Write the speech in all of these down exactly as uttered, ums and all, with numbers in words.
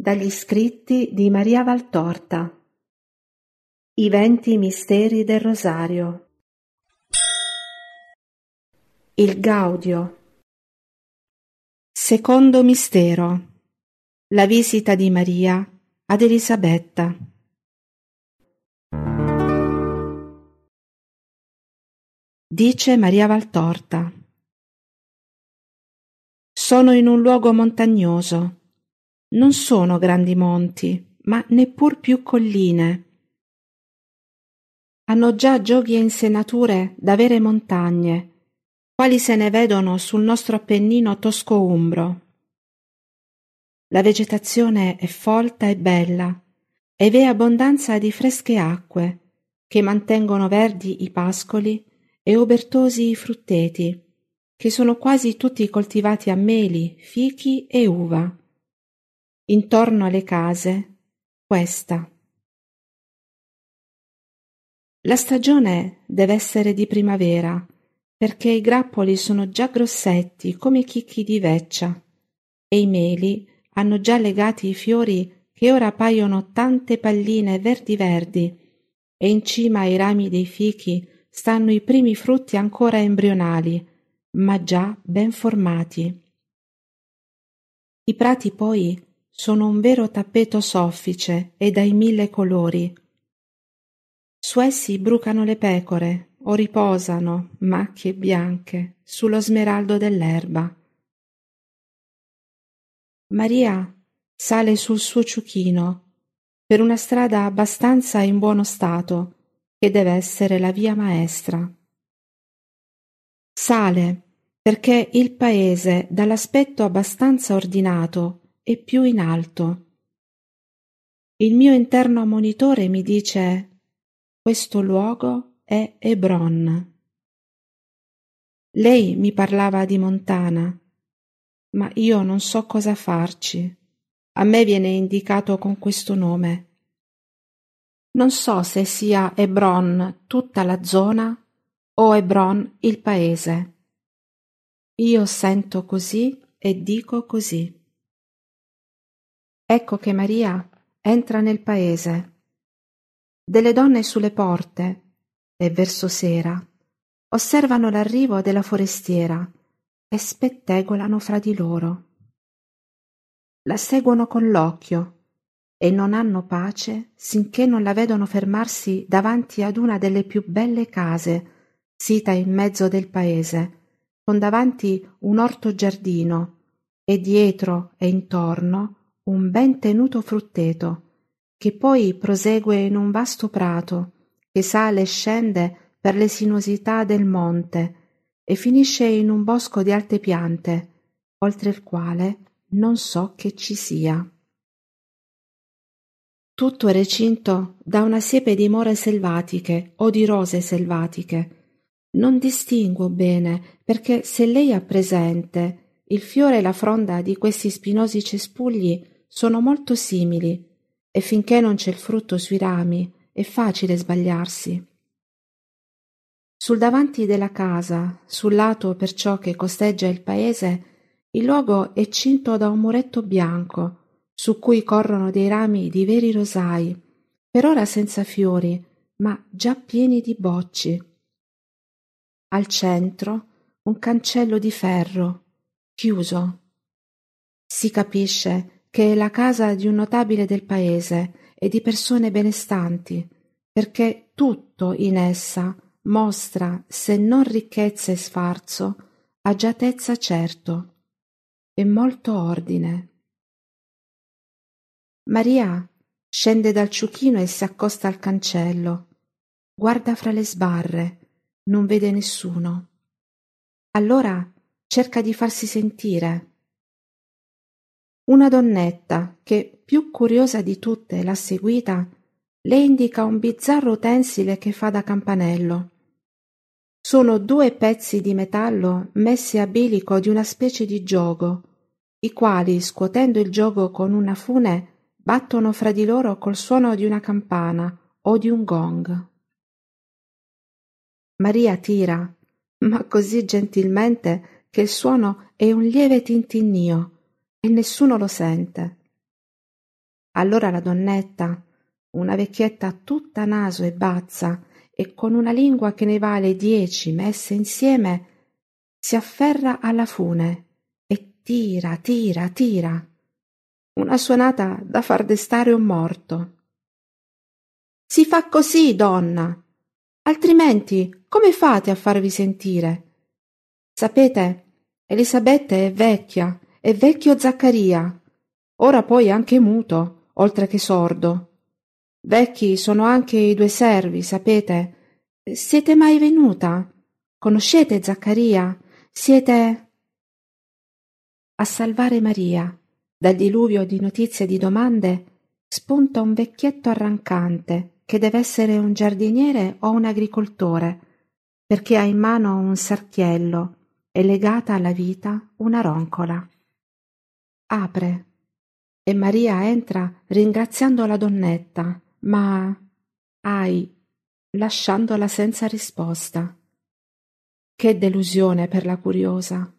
Dagli scritti di Maria Valtorta. I venti misteri del Rosario. Il Gaudio. Secondo mistero. La visita di Maria ad Elisabetta. Dice Maria Valtorta: sono in un luogo montagnoso. Non sono grandi monti, ma neppur più colline. Hanno già gioghi e insenature da vere montagne, quali se ne vedono sul nostro Appennino tosco-umbro. La vegetazione è folta e bella, e v'è abbondanza di fresche acque, che mantengono verdi i pascoli e obertosi i frutteti, che sono quasi tutti coltivati a meli, fichi e uva. Intorno alle case, questa. La stagione deve essere di primavera, perché i grappoli sono già grossetti come i chicchi di veccia, e i meli hanno già legati i fiori che ora paiono tante palline verdi verdi, e in cima ai rami dei fichi stanno i primi frutti ancora embrionali, ma già ben formati. I prati poi sono un vero tappeto soffice e dai mille colori. Su essi brucano le pecore o riposano, macchie bianche, sullo smeraldo dell'erba. Maria sale sul suo ciuchino per una strada abbastanza in buono stato, che deve essere la via maestra. Sale perché il paese dall'aspetto abbastanza ordinato è più in alto. Il mio interno ammonitore mi dice: questo luogo è Hebron. Lei mi parlava di Montana, ma io non so cosa farci. A me viene indicato con questo nome. Non so se sia Hebron tutta la zona o Hebron il paese. Io sento così e dico così. Ecco che Maria entra nel paese. Delle donne sulle porte, e verso sera, osservano l'arrivo della forestiera e spettegolano fra di loro. La seguono con l'occhio e non hanno pace sinché non la vedono fermarsi davanti ad una delle più belle case, sita in mezzo del paese, con davanti un orto giardino e dietro e intorno un ben tenuto frutteto, che poi prosegue in un vasto prato, che sale e scende per le sinuosità del monte e finisce in un bosco di alte piante, oltre il quale non so che ci sia. Tutto è recinto da una siepe di more selvatiche o di rose selvatiche. Non distinguo bene, perché se lei ha presente, il fiore e la fronda di questi spinosi cespugli sono molto simili, e finché non c'è il frutto sui rami è facile sbagliarsi. Sul davanti della casa, sul lato perciò che costeggia il paese, il luogo è cinto da un muretto bianco, su cui corrono dei rami di veri rosai, per ora senza fiori, ma già pieni di bocci. Al centro un cancello di ferro, chiuso. Si capisce che è la casa di un notabile del paese e di persone benestanti, perché tutto in essa mostra, se non ricchezza e sfarzo, agiatezza certo e molto ordine. Maria scende dal ciuchino e si accosta al cancello. Guarda fra le sbarre, non vede nessuno. Allora cerca di farsi sentire. Una donnetta, che più curiosa di tutte l'ha seguita, le indica un bizzarro utensile che fa da campanello. Sono due pezzi di metallo messi a bilico di una specie di giogo, i quali, scuotendo il giogo con una fune, battono fra di loro col suono di una campana o di un gong. Maria tira, ma così gentilmente che il suono è un lieve tintinnio e nessuno lo sente. Allora la donnetta, una vecchietta tutta naso e bazza e con una lingua che ne vale dieci messe insieme, si afferra alla fune e tira, tira, tira. Una suonata da far destare un morto. Si fa così, donna, altrimenti come fate a farvi sentire? Sapete, Elisabetta è vecchia, è vecchio Zaccaria, ora poi anche muto, oltre che sordo. Vecchi sono anche i due servi, sapete? Siete mai venuta? Conoscete Zaccaria? Siete... A salvare Maria dal diluvio di notizie e di domande spunta un vecchietto arrancante che deve essere un giardiniere o un agricoltore, perché ha in mano un sarchiello e legata alla vita una roncola. Apre e Maria entra ringraziando la donnetta, ma, ahi, lasciandola senza risposta. Che delusione per la curiosa.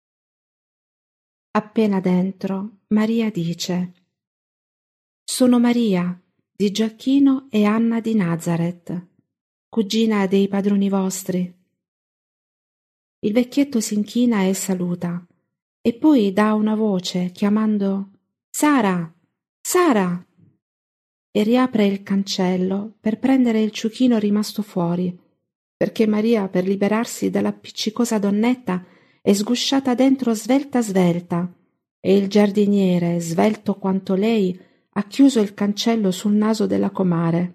Appena dentro, Maria dice: «Sono Maria, di Gioacchino e Anna di Nazareth, cugina dei padroni vostri». Il vecchietto s'inchina e saluta, e poi dà una voce chiamando «Sara! Sara!» e riapre il cancello per prendere il ciuchino rimasto fuori, perché Maria, per liberarsi dall'appiccicosa donnetta, è sgusciata dentro svelta svelta, e il giardiniere, svelto quanto lei, ha chiuso il cancello sul naso della comare.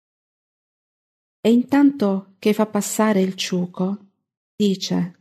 E intanto che fa passare il ciuco, dice: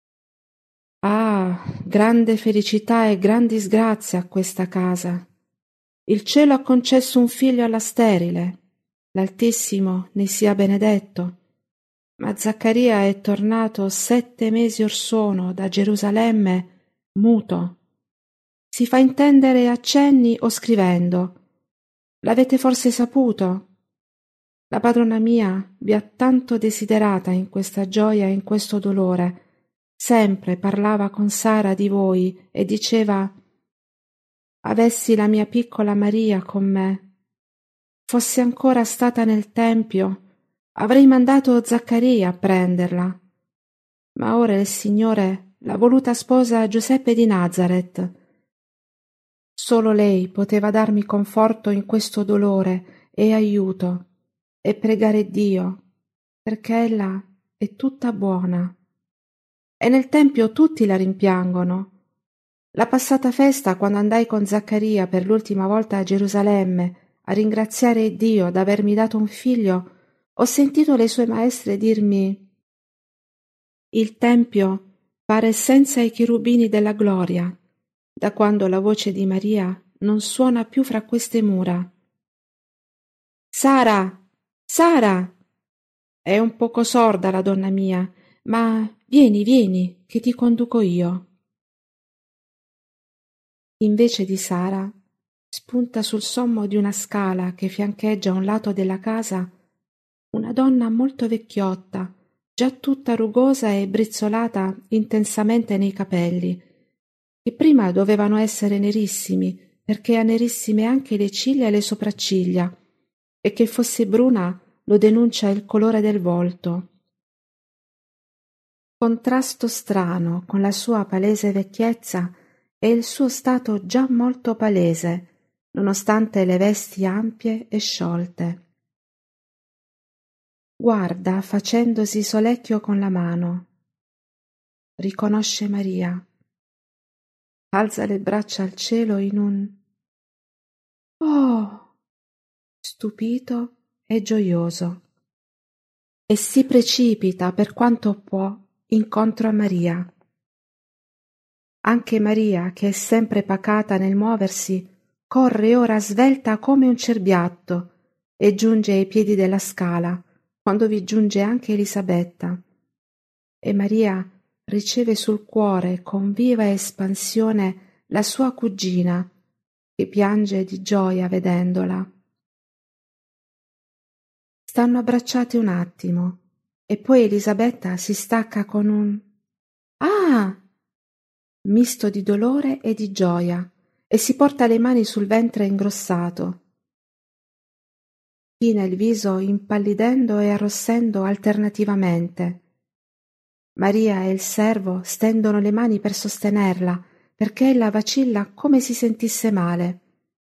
«Ah, grande felicità e gran disgrazia a questa casa. Il cielo ha concesso un figlio alla sterile, l'Altissimo ne sia benedetto. Ma Zaccaria è tornato sette mesi or sono da Gerusalemme muto. Si fa intendere a cenni o scrivendo. L'avete forse saputo? La padrona mia vi ha tanto desiderata in questa gioia e in questo dolore. Sempre parlava con Sara di voi e diceva: avessi la mia piccola Maria con me. Fossi ancora stata nel tempio, avrei mandato Zaccaria a prenderla. Ma ora il Signore l'ha voluta sposa a Giuseppe di Nazareth. Solo lei poteva darmi conforto in questo dolore e aiuto, e pregare Dio, perché ella è tutta buona. E nel tempio tutti la rimpiangono. La passata festa, quando andai con Zaccaria per l'ultima volta a Gerusalemme a ringraziare Dio d'avermi dato un figlio, ho sentito le sue maestre dirmi: il tempio pare senza i cherubini della gloria, da quando la voce di Maria non suona più fra queste mura. Sara! Sara! È un poco sorda la donna mia, ma vieni, vieni, che ti conduco io. Invece di Sara, spunta sul sommo di una scala che fiancheggia un lato della casa una donna molto vecchiotta, già tutta rugosa e brizzolata intensamente nei capelli, che prima dovevano essere nerissimi, perché ha nerissime anche le ciglia e le sopracciglia, e che fosse bruna lo denuncia il colore del volto. Contrasto strano con la sua palese vecchiezza e il suo stato già molto palese, nonostante le vesti ampie e sciolte. Guarda facendosi solecchio con la mano. Riconosce Maria. Alza le braccia al cielo in un «Oh!» stupito e gioioso, e si precipita per quanto può incontro a Maria. Anche Maria, che è sempre pacata nel muoversi, corre ora svelta come un cerbiatto e giunge ai piedi della scala, quando vi giunge anche Elisabetta. E Maria riceve sul cuore con viva espansione la sua cugina, che piange di gioia vedendola. Stanno abbracciate un attimo, e poi Elisabetta si stacca con un «Ah!» misto di dolore e di gioia, e si porta le mani sul ventre ingrossato. China il viso impallidendo e arrossendo alternativamente. Maria e il servo stendono le mani per sostenerla, perché ella vacilla come si sentisse male.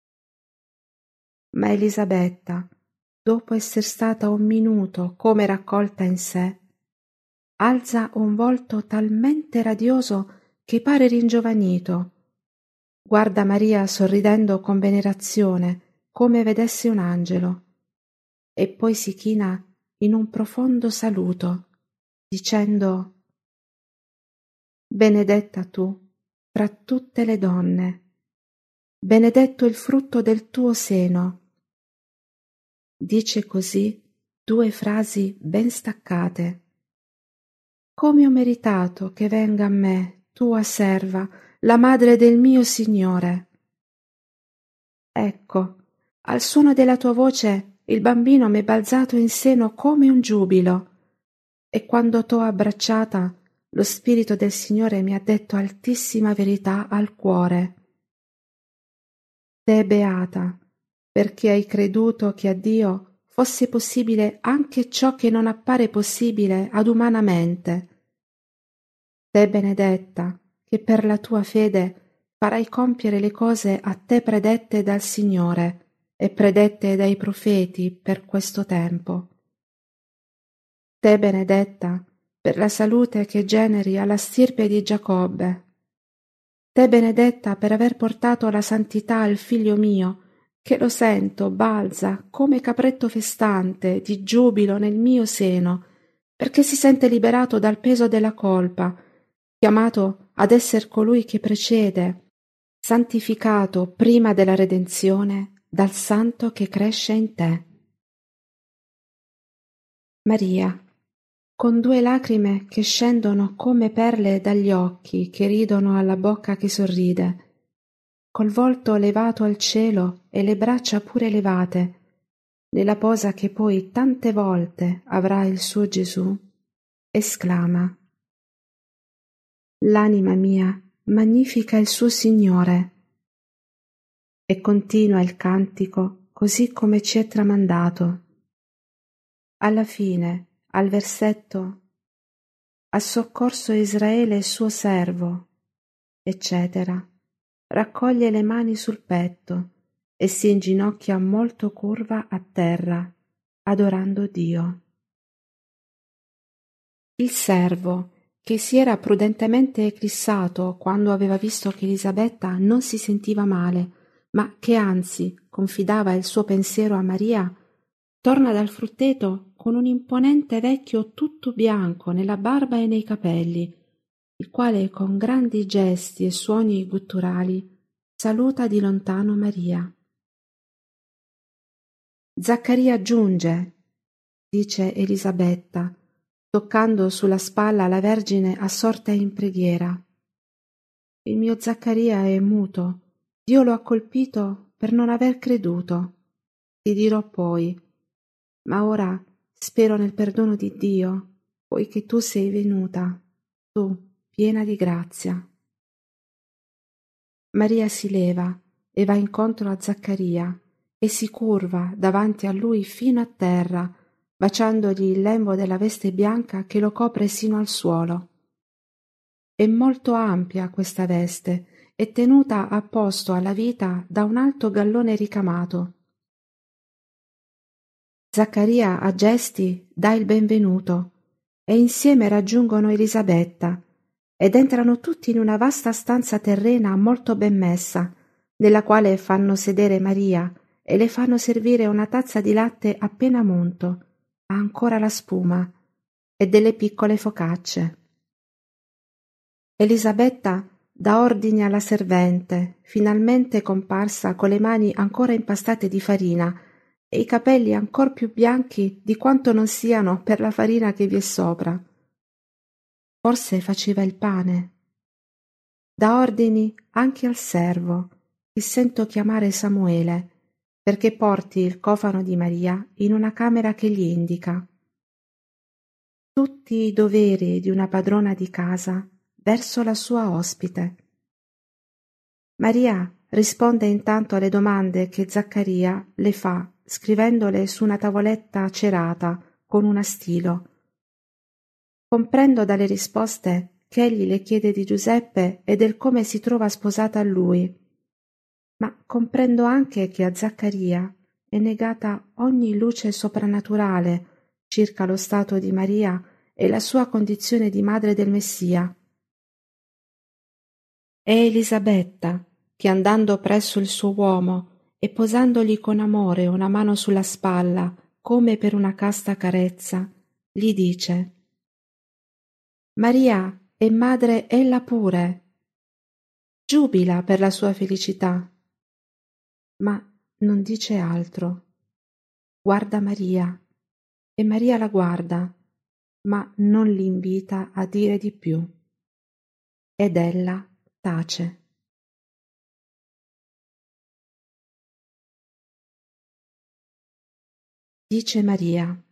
Ma Elisabetta, dopo esser stata un minuto come raccolta in sé, alza un volto talmente radioso che pare ringiovanito. Guarda Maria sorridendo con venerazione, come vedesse un angelo, e poi si china in un profondo saluto, dicendo: benedetta tu fra tutte le donne, benedetto il frutto del tuo seno. Dice così due frasi ben staccate. Come ho meritato che venga a me, tua serva, la madre del mio Signore. Ecco, al suono della tua voce il bambino m'è balzato in seno come un giubilo, e quando t'ho abbracciata lo Spirito del Signore mi ha detto altissima verità al cuore. Te beata, perché hai creduto che a Dio fosse possibile anche ciò che non appare possibile ad umana mente. Te benedetta, che per la tua fede farai compiere le cose a te predette dal Signore e predette dai profeti per questo tempo. Te benedetta, per la salute che generi alla stirpe di Giacobbe. Te benedetta per aver portato la santità al figlio mio, che lo sento balza come capretto festante di giubilo nel mio seno, perché si sente liberato dal peso della colpa, chiamato ad esser colui che precede, santificato prima della redenzione dal santo che cresce in te. Maria, con due lacrime che scendono come perle dagli occhi che ridono alla bocca che sorride, col volto levato al cielo e le braccia pure levate, nella posa che poi tante volte avrà il suo Gesù, esclama: l'anima mia magnifica il suo Signore. E continua il cantico così come ci è tramandato. Alla fine, al versetto: ha soccorso Israele suo servo, eccetera, raccoglie le mani sul petto e si inginocchia molto curva a terra, adorando Dio. Il servo, che si era prudentemente eclissato quando aveva visto che Elisabetta non si sentiva male, ma che anzi confidava il suo pensiero a Maria, torna dal frutteto con un imponente vecchio tutto bianco nella barba e nei capelli, il quale con grandi gesti e suoni gutturali saluta di lontano Maria. Zaccaria giunge, dice Elisabetta, toccando sulla spalla la Vergine assorta in preghiera. Il mio Zaccaria è muto, Dio lo ha colpito per non aver creduto. Ti dirò poi, ma ora spero nel perdono di Dio, poiché tu sei venuta, tu, piena di grazia. Maria si leva e va incontro a Zaccaria e si curva davanti a lui fino a terra, baciandogli il lembo della veste bianca che lo copre sino al suolo. È molto ampia questa veste e tenuta a posto alla vita da un alto gallone ricamato. Zaccaria a gesti dà il benvenuto e insieme raggiungono Elisabetta ed entrano tutti in una vasta stanza terrena molto ben messa, nella quale fanno sedere Maria e le fanno servire una tazza di latte appena munto, ha ancora la spuma, e delle piccole focacce. Elisabetta dà ordine alla servente, finalmente comparsa con le mani ancora impastate di farina e i capelli ancor più bianchi di quanto non siano per la farina che vi è sopra. Forse faceva il pane. Dà ordini anche al servo, che sento chiamare Samuele, perché porti il cofano di Maria in una camera che gli indica. Tutti i doveri di una padrona di casa verso la sua ospite. Maria risponde intanto alle domande che Zaccaria le fa, scrivendole su una tavoletta cerata con un astilo. Comprendo dalle risposte che egli le chiede di Giuseppe e del come si trova sposata a lui, ma comprendo anche che a Zaccaria è negata ogni luce soprannaturale circa lo stato di Maria e la sua condizione di madre del Messia. È Elisabetta che, andando presso il suo uomo e posandogli con amore una mano sulla spalla come per una casta carezza, gli dice: «Maria è madre ella pure, giubila per la sua felicità». Ma non dice altro. Guarda Maria, e Maria la guarda, ma non l'invita a dire di più. Ed ella tace. Dice Maria: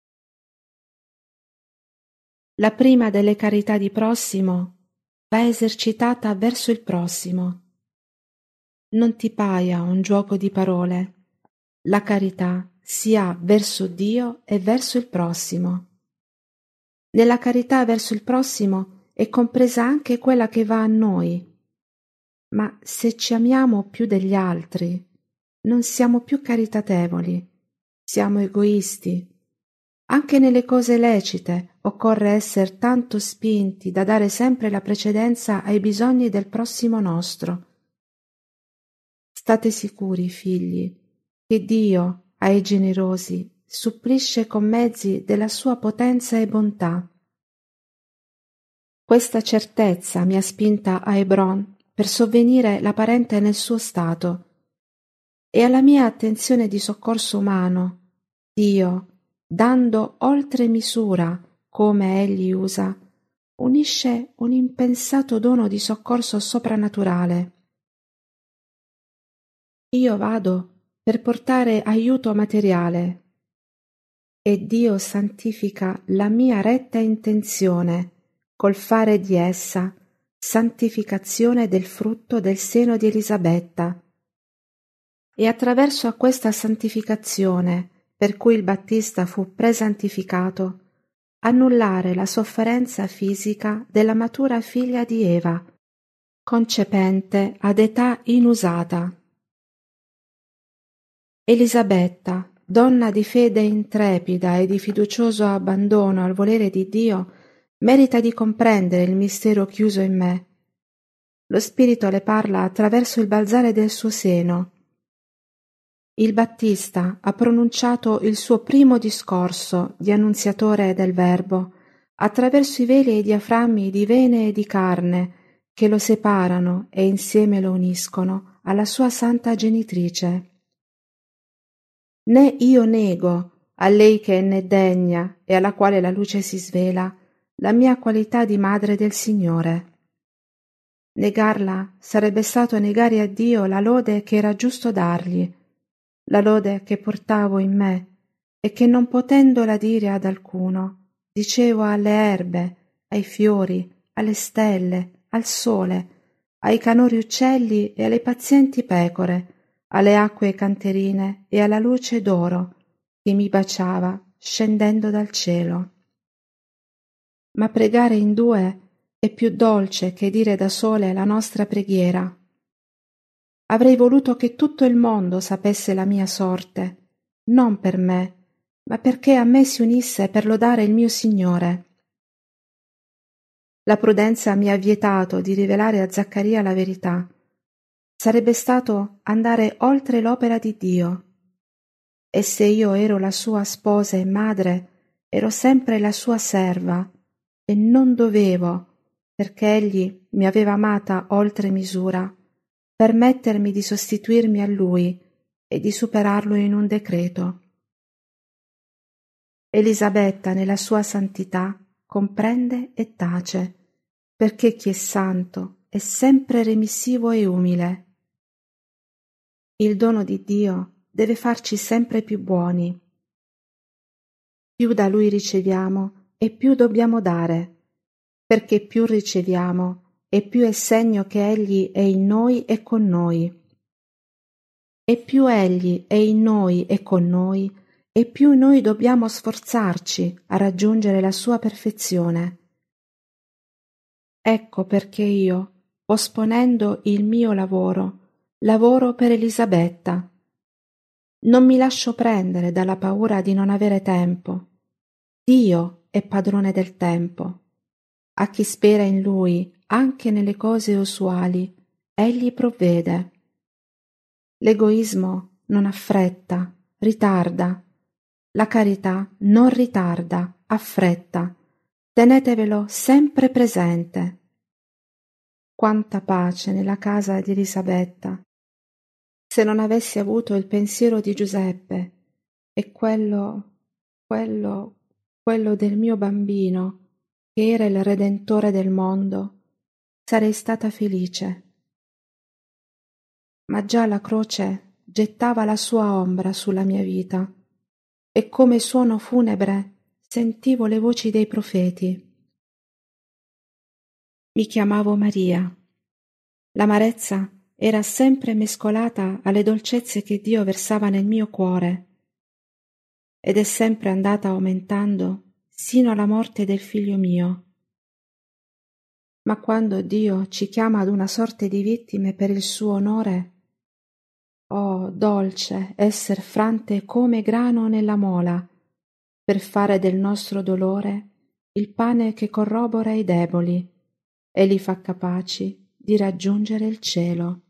la prima delle carità di prossimo va esercitata verso il prossimo. Non ti paia un gioco di parole. La carità si ha verso Dio e verso il prossimo. Nella carità verso il prossimo è compresa anche quella che va a noi. Ma se ci amiamo più degli altri, non siamo più caritatevoli, siamo egoisti. Anche nelle cose lecite occorre essere tanto spinti da dare sempre la precedenza ai bisogni del prossimo nostro. State sicuri, figli, che Dio, ai generosi, supplisce con mezzi della sua potenza e bontà. Questa certezza mi ha spinta a Hebron per sovvenire la parente nel suo stato, e alla mia attenzione di soccorso umano, Dio, dando oltre misura come egli usa, unisce un impensato dono di soccorso soprannaturale. Io vado per portare aiuto materiale e Dio santifica la mia retta intenzione col fare di essa santificazione del frutto del seno di Elisabetta. E attraverso a questa santificazione, per cui il Battista fu presantificato, annullare la sofferenza fisica della matura figlia di Eva, concepente ad età inusata. Elisabetta, donna di fede intrepida e di fiducioso abbandono al volere di Dio, merita di comprendere il mistero chiuso in me. Lo Spirito le parla attraverso il balzare del suo seno. Il Battista ha pronunciato il suo primo discorso di annunziatore del Verbo attraverso i veli e i diaframmi di vene e di carne che lo separano e insieme lo uniscono alla sua santa genitrice. Né io nego a lei che ne è degna e alla quale la luce si svela la mia qualità di madre del Signore. Negarla sarebbe stato negare a Dio la lode che era giusto dargli, la lode che portavo in me e che non potendola dire ad alcuno, dicevo alle erbe, ai fiori, alle stelle, al sole, ai canori uccelli e alle pazienti pecore, alle acque canterine e alla luce d'oro che mi baciava scendendo dal cielo. Ma pregare in due è più dolce che dire da sole la nostra preghiera. Avrei voluto che tutto il mondo sapesse la mia sorte, non per me, ma perché a me si unisse per lodare il mio Signore. La prudenza mi ha vietato di rivelare a Zaccaria la verità. Sarebbe stato andare oltre l'opera di Dio. E se io ero la sua sposa e madre, ero sempre la sua serva, e non dovevo, perché egli mi aveva amata oltre misura, permettermi di sostituirmi a lui e di superarlo in un decreto. Elisabetta nella sua santità comprende e tace, perché chi è santo è sempre remissivo e umile. Il dono di Dio deve farci sempre più buoni. Più da Lui riceviamo e più dobbiamo dare, perché più riceviamo e più è segno che Egli è in noi e con noi. e più Egli è in noi e con noi, e più noi dobbiamo sforzarci a raggiungere la sua perfezione. Ecco perché io, posponendo il mio lavoro, lavoro per Elisabetta. Non mi lascio prendere dalla paura di non avere tempo. Dio è padrone del tempo. A chi spera in Lui, anche nelle cose usuali, Egli provvede. L'egoismo non affretta, ritarda. La carità non ritarda, affretta. Tenetevelo sempre presente. Quanta pace nella casa di Elisabetta! Se non avessi avuto il pensiero di Giuseppe e quello, quello, quello del mio bambino, che era il Redentore del mondo, sarei stata felice. Ma già la croce gettava la sua ombra sulla mia vita e come suono funebre sentivo le voci dei profeti. Mi chiamavo Maria. L'amarezza era sempre mescolata alle dolcezze che Dio versava nel mio cuore ed è sempre andata aumentando sino alla morte del figlio mio. Ma quando Dio ci chiama ad una sorte di vittime per il suo onore, oh, dolce esser frante come grano nella mola, per fare del nostro dolore il pane che corrobora i deboli e li fa capaci di raggiungere il cielo.